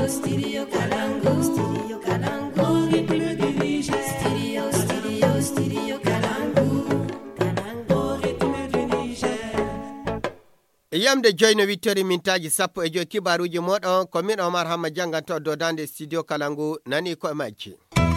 Yamde joyno wittori mintaji sappo e joy kibaruji moɗon ko min Omar Hamma janganto dodande studio Kalangu nani ko majji.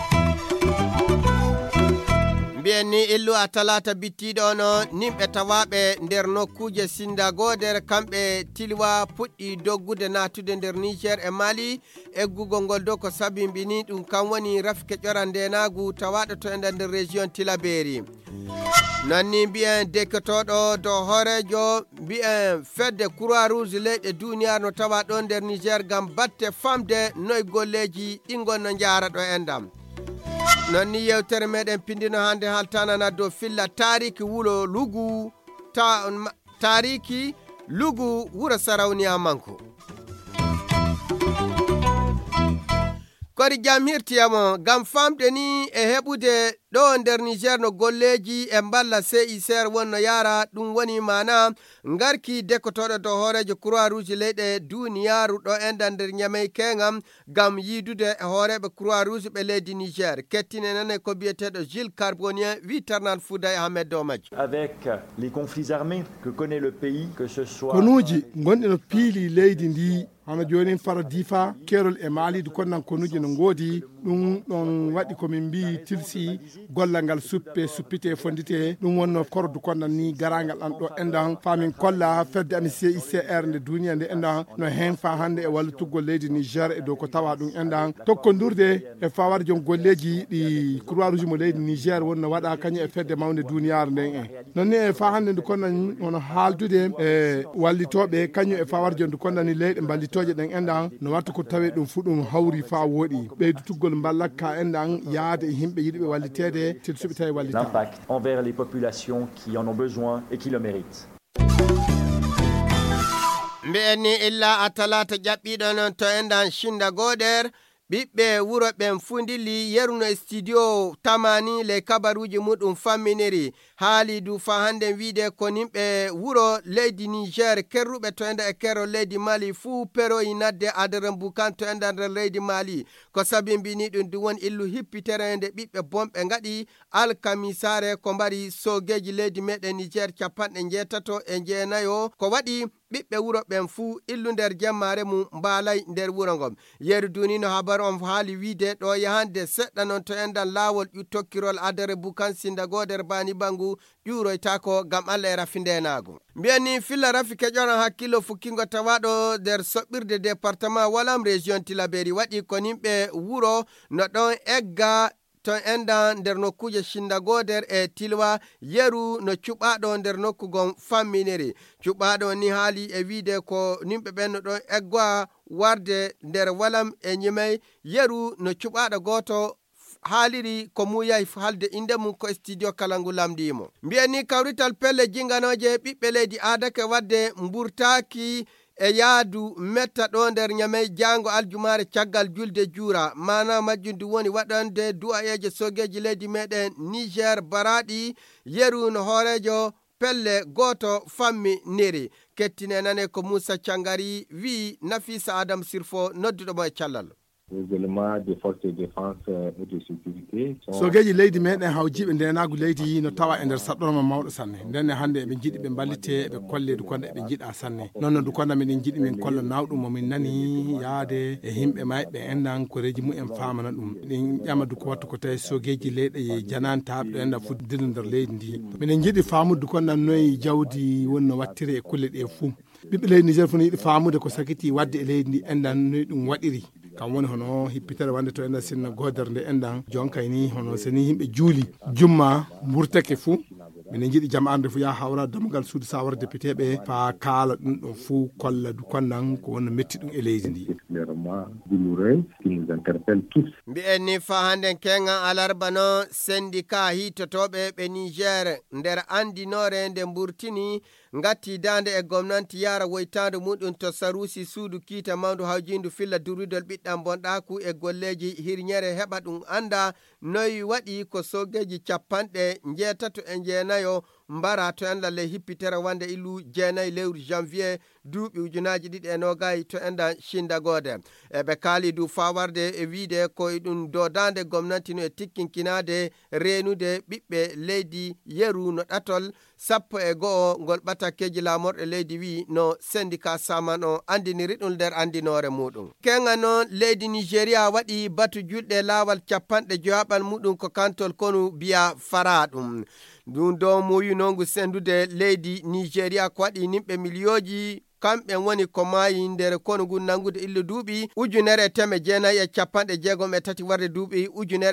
Mbienni illu a talata bittiɗo no nimɓe tawaɓe nder nokkuje sindagoder kamɓe tilwa puɗɗi doggude natude nder Niger e Mali eggugol ngol dow ko sabimbini ɗum kam woni rafike ƴoran ndenagu tawaɗo to ender nder région Tilaberi. Nanni mbiyen deketoɗo dow horejo mbiyen fedde Croix Rouge leyɗe duniyar no tawa ɗon nder Niger gam batte famde noy golleji ɗingon no jara ɗo endam. Nonni yewtere meɗen pindino hande haltanana dow filla tariki wulo Lugu tariki Lugu wuro Sarauniya Manko. Kori jam hirtiyamo gam famde ni e heɓude ɗo nder Niger no golleji e mballa CICR wonno yara ɗum woni mana ngarki dekotoɗo dow horejo Croix Rouge leyɗe duniyaru ɗo endan nder Niamey kengam gam yidude e horeɓe Croix Rouge ɓe leydi Niger kettine nane ko biyeteɗo Gilles Carbonien Vitarnan Fouday Ahmed Domaji. Avec les conflits armés que connaît le pays, que ce soit konuji gonɗi no piili leydi ndi hono joni faro difa kerol e Mali du konnan konuji no ngodi ɗum ɗon waɗi komin mbi tilsi gollal ngal suppite fondite ɗum wonno kordu konnan ni garangal ɗan ɗo endan famin kolla fedde ami CICR nde duniya nde endan no hen fa hande e wallutugol leydi Niger e dow ko tawa ɗum endan tokkodurde e fawar jon golleji ɗi Croix Rouge mo leydi Niger wonno waɗa kañum e fedde mawde duniyar nden en nonni e fa hande ndu konnan hono haaldude e wallitoɓe kañum e fawar jon ndu konnan ni leyɗe ballitoje ɗen endan no watta ko tawe ɗum fu ɗum hawri fa woɗi ɓeydutugol mballakka endan yaade e himɓe yiɗiɓe wallitede tilsuɓe tawi wallita l'impact envers les populations qui en ont besoin et qui le méritent. Mbienni illa a talata ƴaɓɓiɗo non to endan shinda goɗer ɓiɓɓe wuro ɓen fundili yeruno e studio tamani le kabaruji muɗum famminiri haali du fa hande wiide ko nimɓe wuro leydi Niger kerruɓe to enda e kero leydi Mali fuu peroyi nadde adaren bukan to enda nder leydi Mali ko sabimbini ɗum du won illu hippitere nde ɓiɓɓe bomɓe ngaɗi alkamisare ko mbari sogeji leydi meɗen Niger capanɗe jeetato e jeenayo ko waɗi ɓiɓɓe wuro ɓen fuu illu nder jemmare mum mbalay nder wuro ngom yeru duni no habaru on haali wiide ɗo yahande seɗɗa non to endan laawol tokkirol adare bukan sindagoder bani bangu ƴuroytako gam Allah e rafindenago mbiyanni filla rafi keƴoran hakkilo fukkingo tawaɗo nder soɓɓirde département walam région Tilaberi waɗi ko nimɓe wuro no ɗon egga to enda nder nokkuje shindagoder e tilwa yeru no cuɓaɗo nder nokkugon famminiri cuɓaɗo ni haali e wiide ko nimɓe ɓen no ɗon eggoa warde nder walam e ñimey yeru no cuɓaɗo goto haaliri ko muyay halde inde mum ko studio Kalangu lamdimo mbiyanni kawrital pelle jinganoje ɓiɓɓe leydi adake wadde mburtaki e yaadu metta ɗo nder Niamey jango aljumare caggal julde juura mana majjundu woni waɗande du'ayeje sogeji leydi meɗen Niger baraɗi yeru no horejo pelle goto fammi niri kettine nane ko Moussa Cangari wi Nafisa Adam Sirfo nodduɗo mo e callal. sogeji leydi meɗen hawjiɓe ndenagu leydi no tawa e nder saɗɗorma mawɗo sanne ndenne hande eɓe jiiɗi ɓe ballite eɓe kolle du konda eɓe jiiɗa sanne noon du konda miɗen jiiɗi min kolla nawɗum momin nani yaade e himɓe mayɓe endan koreji mumen famana ɗum ɗin ƴama du ko wattu ko tawi sogeji leyɗe janantaɓe ɗo enda fuddide nder leydi ndi miɗen jiiɗi famude konda noyi jawdi wonno wattire e kulle ɗe fuu ɓiɓɓe leydi Niger fu no yiɗi famude ko sakiti wadde e leydi ndi endan noyi ɗum waɗiri kam woni hono hippitere wande to enda sinna goder nde endan jonkay ni hono seni yimɓe juuli jumma murtake fuu minen jiiɗi jam arde fu ya hawra damgal suudu sawara député ɓe fa kaala ɗum ɗon fuu kolla du konnan ko wonno metti ɗum e leydi ndi mbi'enni fa handen kenga alarba no syndicat hitotoɓe ɓe Niger nder andinore nde mburtini ngati dande e gomnanti yara woytande muɗum to sarusi suudu kiita mawdu hawjindu filla durudol ɓiɗɗam bonɗaku e golleji hirñere heɓa ɗum anda noyi waɗi ko sogeji capanɗe jeetato e jeenayo mbara to en lalle hippitere wande illu jeenayi lewru janvier duuɓi ujunaji ɗiɗi e nogayi to endan shindagode eɓe kaali du fawarde e wiide ko ɗum dodande gomnati no e tikkinkinade renude ɓiɓɓe leydi yeru no ɗatol 11 ngol ɓatakkeji lamorɗe leydi wi no syndicat saman o andiniri ɗum nder andinore muɗum. Kenga noon leydi Nigeria waɗi batu julɗe lawal capanɗe joyaɓal muɗum ko kantol konu biya fara ɗum dow moyinongu sendude leydi Nigeria ko waɗi nimɓe miliyoji kamɓe woni ko maayi nder konugu nangude ille duuɓi 1963 warde duuɓi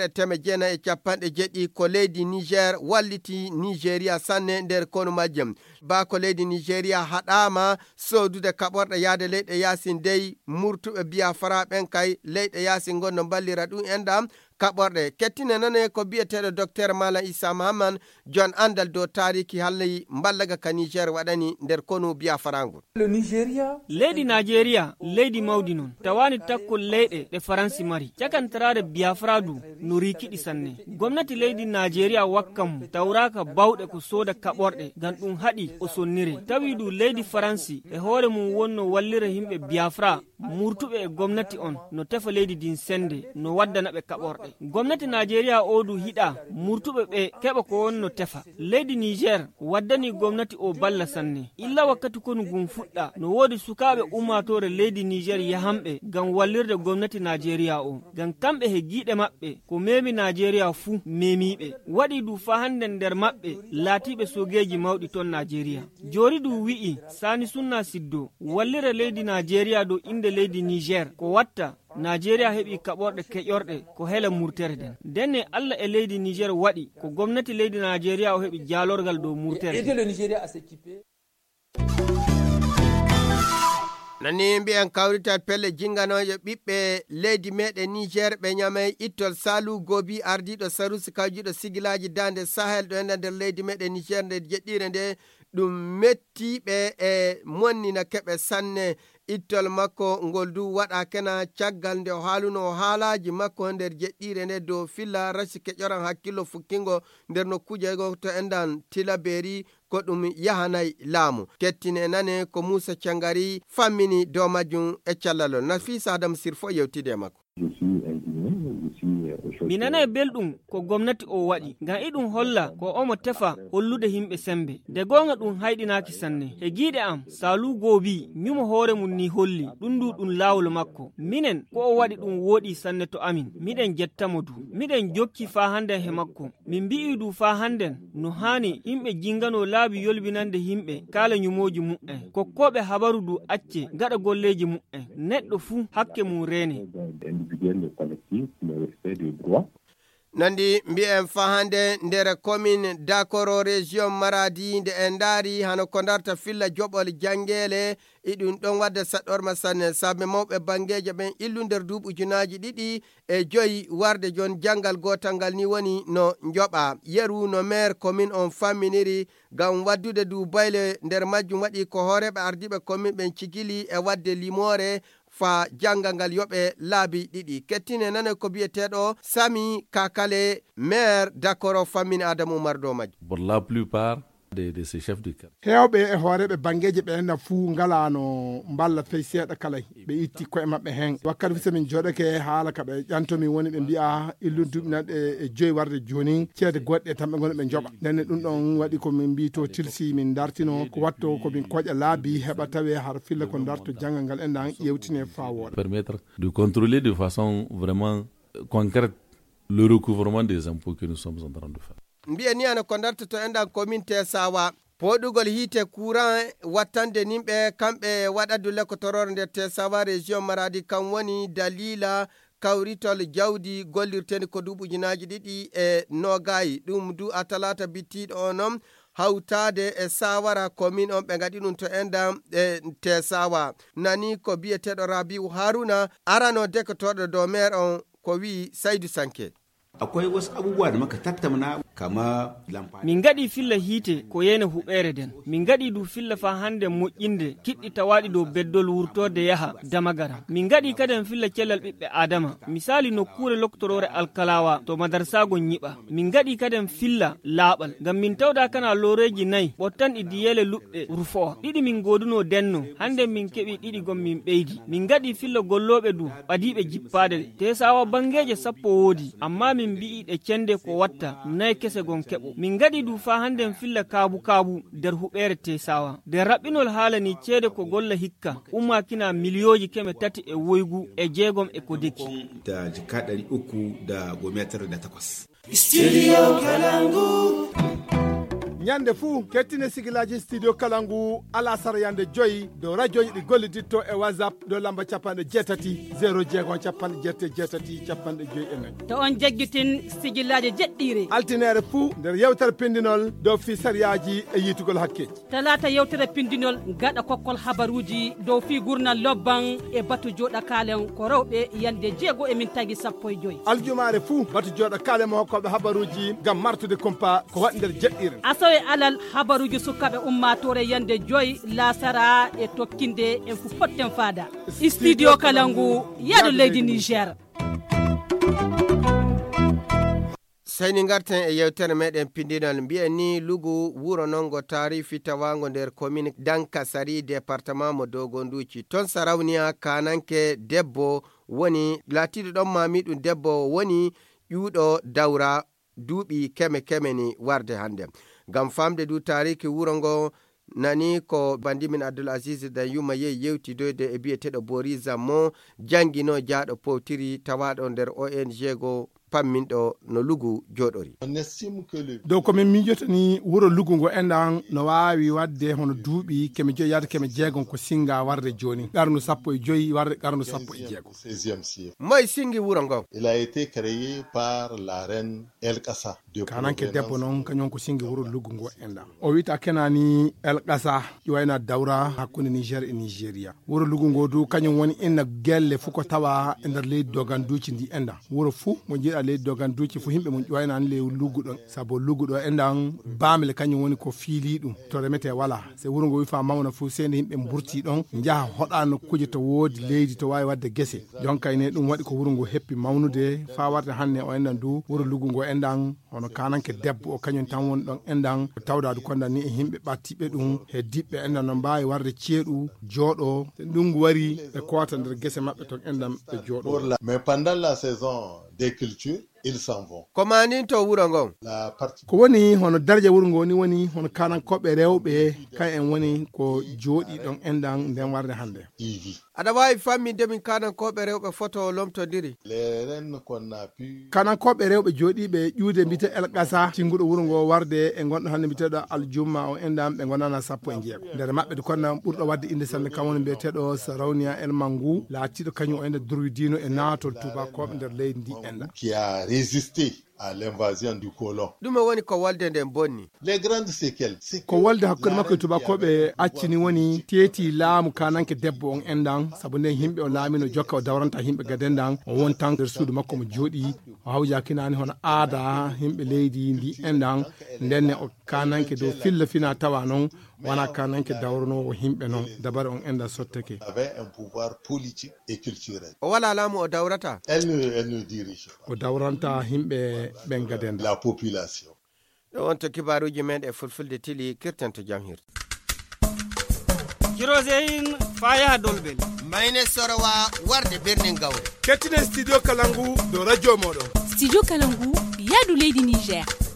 1970 ko leydi Niger walliti Nigeria sanne nder konu majjum ba ko leydi Nigeria haɗama sodude kaɓorɗe yaade leyɗe yasin dey murtuɓe biya fara ɓen kay leyɗe yasin gonno ballira ɗum endam kaɓorɗe kettine nane ko biyeteɗo docteur Malam Issa Mahaman jon andal dow tariki halli mballaga ka Niger waɗani nder konu biya farangu. Leydi Nigeria leydi mawdi non tawani takkol leyɗe ɗe Faransi mari cakantarade Biafra du no rikiɗi sanne gomnati leydi Nigeria wakkam tawraka bawɗe ko soda kaɓorɗe gam ɗum haɗi o sonnire tawi du leydi Faransi e hoore mum wonno wallira himɓe Biafra murtuɓe e gomnati on no tefa leydi din sende no waddana ɓe kaɓorɗe gomnati Nigeria o du hiɗa murtuɓe ɓe keɓa ko wonno tefa leydi Niger waddani gomnati o balla sanne illa wakkati konu gum fuɗɗa no wodi sukaɓe ummatore leydi Niger yahamɓe gam wallirde gomnati Nigeria o gam kamɓe he giiɗe maɓɓe ko memi Nigeria fuu memiɓe waɗi du fa hande nder maɓɓe laatiɓe sogeji mawɗi ton Nigeria jori du wi'i Sani Sunna Siddo wallira leydi Nigeria do inde leydi Niger ko watta Nigeria heɓi kaɓorɗe keƴorɗe ko hela murtere den denne Allah e leydi Niger waɗi ko gomnati leydi Nigeria o heɓi jalorgal dow murtere nani mbi'en kawrital pelle jinganoje ɓiɓɓe leydi meɗen Niger ɓe ñamay ittol Salou Gobi ardiɗo sarusi kawjuɗo sigilaji dande Sahel ɗo enda nder leydi meɗen Niger nde jeɗɗire nde ɗum mettiɓe e monnina keɓe sanne ittol makko ngol du waɗa kena caggal nde o haaluno haalaji makko nder jeɗɗire nde dow filla rasi keƴoran hakkillo fukkingo nder nokkuje go to endan Tilaberi ko ɗum yahanay laamu kettine nane ko Moussa Thiangari fammini dow majjum e callalol Nafisa Adam Sirfo yewtide makko. mi nana belɗum ko gomnati o waɗi ngam iɗum holla ko omo tefa hollude himɓe sembe de gonga ɗum hayɗinaki sanne e giiɗe am Salou Gobi nyumo hoore mum ni holli ɗum du ɗum lawol makko minen ko o waɗi ɗum woɗi sanne to amin miɗen jettamo du miɗen jokki fa handen he makko min mbi'i du fa handen no hani himɓe jingano laabi yolbinande himɓe kala nyumoji mu'en kokkoɓe habaru du acce gaɗa golleji mu'en neɗɗo fuu hakke mum rene nandi mbi'en fahande nder commune Dakoro région Maradi nde en daari hano ko darta filla joɓol jangele iɗum ɗon wadde saɗɗorma sanne sabe mawɓe bangeje ɓen illu nder duuɓi ujunaji 2.5 warde jon jangal gotal ngal ni woni no joɓa yeru no maire commune on famminiri gam waddude du bayle nder majjum waɗi ko hooreɓe ardiɓe commune ɓen cigili e wadde limore fa jangal ngal yoɓe laabi 2 kettine nane ko biyeteɗo Sami Kakale maire Dakoro fammini Adama Oumar dow majjum. Pour la plupart de ces chefs de quartier hewɓe e hooreɓe bangeje ɓenna fuu ngalano mballa fey seeɗa kala ɓe itti koye maɓɓe hen wakkati fi somin joɗake haala kaɓe ƴantomi woni ɓe mbiya illu duɓinanɗe e 5 warde joni ceede goɗɗe tan ɓe goni ɓe joɓa nenne ɗum ɗon waɗi komin mbi to tilsi min dartino ko watto komin koƴa laabi heɓa tawe har filla ko darto janggal ngal endan ƴewtine fa wooɗa permettre de contrôler de façon vraiment concrète le recouvrement des impôts que nous sommes en train de faire. mbiye ni ana ko dartoto endan commune Tessawa poɗugol hiite courant wattande nimɓe kamɓe waɗadu lekkotorore nder Tessawa région Maradi kam woni dalila kawritol jawdi gollirteni ko duuɓujunaji 2.20 ɗum du a talata bittiɗo onon hawtade e Sawara commune on ɓe gaɗi ɗum to endam e Tessawa nani ko biyeteɗo Rabiu Haruna arano dekkotoɗo dow maire on ko wi Saydou Sanke. akwai wasu abubuwa da muka tattauna kama lamfani. Min gaɗi filla hite ko yene huɓere den. Min gaɗi du filla fa hande moƴƴinde kiɗɗi tawaɗi dow beddol wurtode yaha damagara. Min gaɗi kaden filla cellal ɓiɓɓe adama. Misali nokkure loktorore alkalawa to madarsago nyiɓa. Min gaɗi kaden filla laaɓal. Ngam min tawda kana loreji nayi ɓottan ɗi diyele luɓɗe rufowa. Ɗiɗi min goduno denno. Hande min keɓi ɗiɗi gon min ɓeydi. Min gaɗi filla golloɓe du ɓadiɓe jippade. Tesawa bangeje sappo woodi. Amma min mbi'i ɗe cende ko watta nayi kese gon keɓo. Min gaɗi du fa handen filla kabu nder huɓere Tesawa. Nder raɓɓinol haalani ceede ko golla hikka ummakina miliyoji keme tati e woygu e jeegom e ko deki. Da jika 398. Studio Kalangu. ñande fuu kettine sigilaji studio kalangu alasara yande joyi do radio ɗi golliditto e whatsapp do lamba capanɗe jeetati 0 capanɗe jeette jeetati capanɗe joyi e nayyi to on jagguitin sigillaji jeɗɗiri altinere fuu nder yewtere pindinol dow fi sariyaji e yitugol hakkeji talata yewtere pindinol gaɗa kokkol habaruji dow fi gurnal lobban e batu joɗa kalen ko rewɓe yande 6:15 aljumare fuu batu joɗa kalen mo hokkoɓe habaruji gam martude compa ko waɗi nder jeɗɗire asowe alal habaruji sukaɓe ummatore yande 5 lasara e tokkinde en fu potten fada studio kalangu yaɗo leydi Niger. sayni garten e yewtere meɗen pindinal mbiyen ni lugu wuro nongo tarifi tawango nder commune Dankasari département mo Dogonduci ton sarawniya kananke debbo woni latiɗo ɗon mamiɗum debbo woni ƴuuɗo dawra duuɓi keme ni warde hande gam famde du tariki wuro ngo nani ko bandimin Abdoul Aziz da yuma yewti doyde e biyeteɗo Boriza mo jangino jaaɗo powtiri tawaɗo nder ONG go pamminɗo no lugu joɗori dow komin miijotani wuro lugu ngo enɗan no wawi wadde hono duuɓi keme joyi yade keme jeegon ko singa warde joni qarnu 15 warde qarnu 16 moy singi wuro ngo. Il a été créé par la reine El Kassa kananke debbo noon kañum ko singi wuro lugu ngo enɗan o wita kenani El Kassa ƴuwayna dawra hakkude Niger e Nigeria wuro lugu ngo du kañum woni inna gelle fu ko tawa e nder leydi Doganduci ndi enɗan wuro fu mo jiiɗa leydi Doganduci fu himɓe mum ƴuwaynani ley lugu ɗon saabu lugu ɗo enɗan bamle kañum woni ko fiili ɗum to remete wala se wuro ngo wi fa mawna fu sende yimɓe burti ɗon jaaha hoɗa nokkuje to woodi leydi to wawi wadde gese jonka ine ɗum waɗi ko wuro ngo heppi mawnude fa warde hannde o enɗan du wuro lugu ngo enɗan hono kananke debbo o kañum tan woni ɗon enɗan tawdadu kondan ni e yimɓe ɓattiɓe ɗum e diɓɓe enɗan no mbawi warde ceeɗu jooɗo ndungu wari e kota nder gese maɓɓe ton enɗan ɓe jooɗo. Mais pendant la saison des cultures ils s'en vont. Komani to wuro ngon ko woni hono darje wuro ngo ni woni hono kanankoɓe rewɓe kay en woni ko jooɗi ɗon enɗan nden warde hande aɗa wawi famminde min kanankoɓe rewɓe photo lomtodiri kanankoɓe rewɓe jooɗiɓe ƴuude mbite El Kassa cinguɗo wuro ngo warde e gonɗo hande mbiteɗo Aljuma o enɗan ɓe gonana 16 nder maɓɓe de konnan ɓurɗo wadde inde sanne kam woni mbiyeteɗo Sarawniya El Mangu laatiɗo kañum o ende Druidino e naatol tubakoɓe nder leydi ndi enɗan résister à l'invasion du colon. Ɗume woni ko walde nden bonni. Les grandes séquelles. Ko walde hakkude makko tubakoɓe accini woni teeti laamu kananke debbo on enɗan sabu nden yimɓe o laamino jokka o dawranta yimɓe gadendan o won tan nder suudu makko mo jooɗi o hawjakinani hono aada yimɓe leydi ndi enɗan ndenne o kananke dow filla fina tawa noon wona kananke dawranowo yimɓe noon dabare on enɗan sottake. Avait un pouvoir politique et culturel. O wala laamu o dawrata. Elle ne dirige pas. O dawranta yimɓe ɓen gaden la population. ɗo wonto kibaruji men e fulfulde tili kirtanto jam hirta Kiroseyin faya dolbel mayne sorowa warde birnin gawre kettinen studio kalangu do radio moɗon studio kalangu yaadu leydi Niger